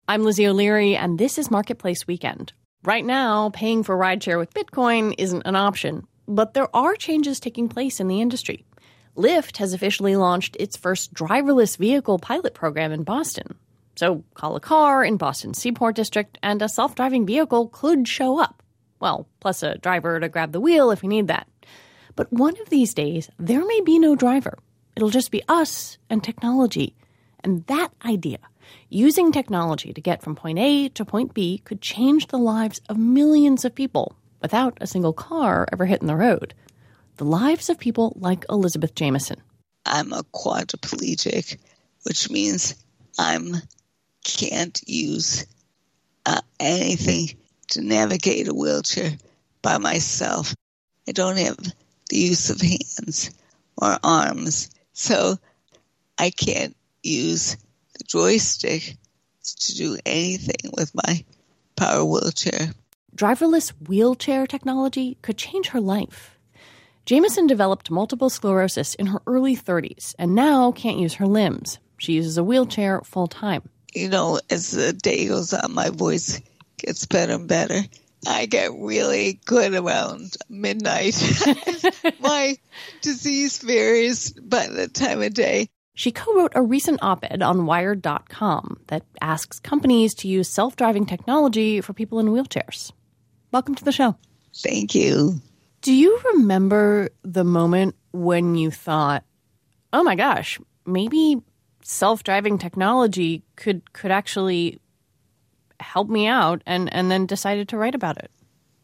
I'm Lizzie O'Leary, and this is Marketplace Weekend. Right now, paying for rideshare with Bitcoin isn't an option, but there are changes taking place in the industry. Lyft has officially launched its first driverless vehicle pilot program in Boston. So call a car in Boston's Seaport District, and a self-driving vehicle could show up. Well, plus a driver to grab the wheel if you need that. But one of these days, there may be no driver. It'll just be us and technology. And that idea, using technology to get from point A to point B, could change the lives of millions of people without a single car ever hitting the road. The lives of people like Elizabeth Jamieson. I'm a quadriplegic, which means I can't use anything to navigate a wheelchair by myself. I don't have the use of hands or arms, so I can't use the joystick to do anything with my power wheelchair. Driverless wheelchair technology could change her life. Jamieson developed multiple sclerosis in her early 30s and now can't use her limbs. She uses a wheelchair full time. You know, as the day goes on, my voice gets better and better. I get really good around midnight. My disease varies by the time of day. She co-wrote a recent op-ed on Wired.com that asks companies to use self-driving technology for people in wheelchairs. Welcome to the show. Thank you. Do you remember the moment when you thought, oh my gosh, maybe self-driving technology could actually help me out, and then decided to write about it?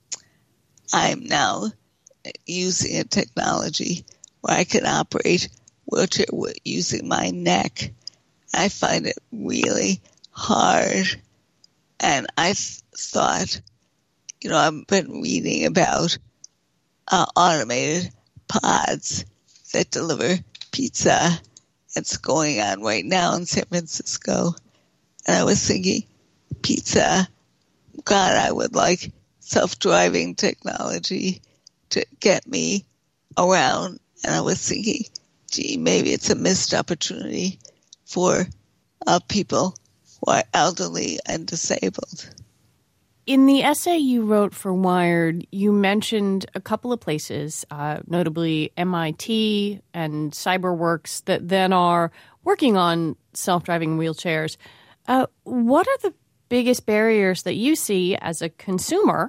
I'm now using a technology where I can operate wheelchair using my neck. I find it really hard. And I thought, you know, I've been reading about automated pods that deliver pizza. It's going on right now in San Francisco. And I was thinking, pizza, God, I would like self-driving technology to get me around. And I was thinking, gee, maybe it's a missed opportunity for people who are elderly and disabled. In the essay you wrote for Wired, you mentioned a couple of places, notably MIT and CyberWorks, that then are working on self-driving wheelchairs. What are the biggest barriers that you see as a consumer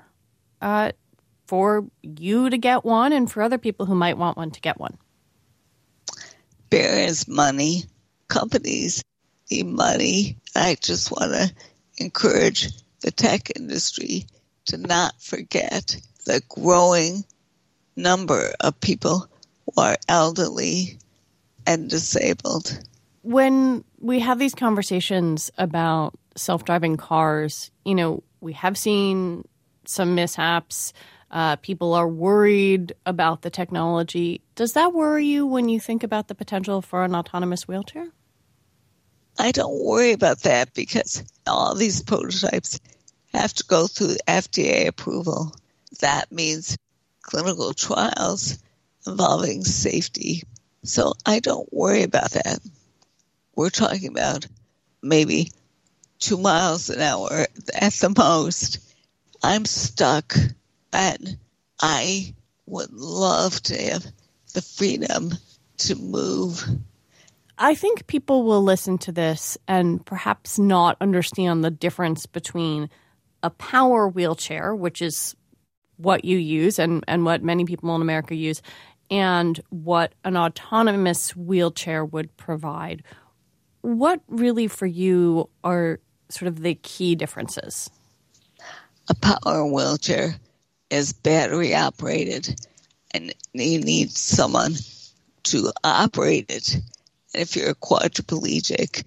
for you to get one and for other people who might want one to get one? Barriers, money. Companies need money. I just want to encourage the tech industry to not forget the growing number of people who are elderly and disabled. When we have these conversations about self-driving cars, you know, we have seen some mishaps. People are worried about the technology. Does that worry you when you think about the potential for an autonomous wheelchair? I don't worry about that because all these prototypes have to go through FDA approval. That means clinical trials involving safety. So I don't worry about that. We're talking about maybe 2 miles an hour at the most. I'm stuck, and I would love to have the freedom to move. I think people will listen to this and perhaps not understand the difference between a power wheelchair, which is what you use and what many people in America use, and what an autonomous wheelchair would provide. What really for you are sort of the key differences? A power wheelchair is battery operated, and you need someone to operate it. And if you're a quadriplegic,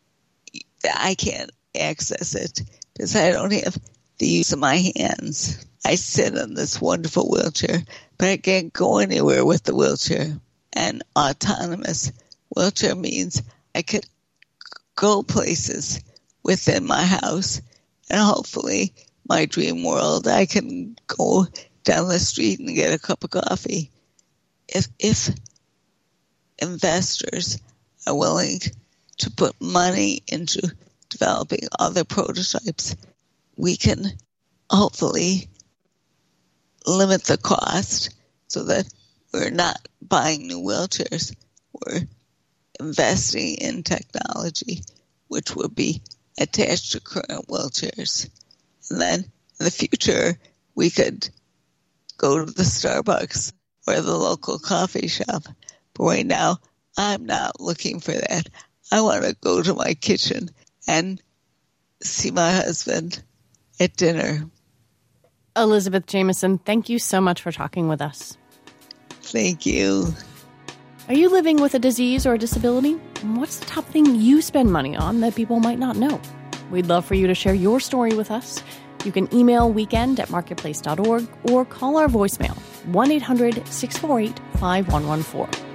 I can't access it because I don't have the use of my hands. I sit in this wonderful wheelchair, but I can't go anywhere with the wheelchair. And autonomous wheelchair means I could go places within my house, and hopefully my dream world, I can go down the street and get a cup of coffee. If investors are willing to put money into developing other prototypes, we can hopefully limit the cost so that we're not buying new wheelchairs. We're investing in technology which would be attached to current wheelchairs. And then in the future, we could go to the Starbucks or the local coffee shop. But right now, I'm not looking for that. I want to go to my kitchen and see my husband at dinner. Elizabeth Jamieson, thank you so much for talking with us. Thank you. Are you living with a disease or a disability? What's the top thing you spend money on that people might not know? We'd love for you to share your story with us. You can email weekend@marketplace.org or call our voicemail, 1-800-648-5114.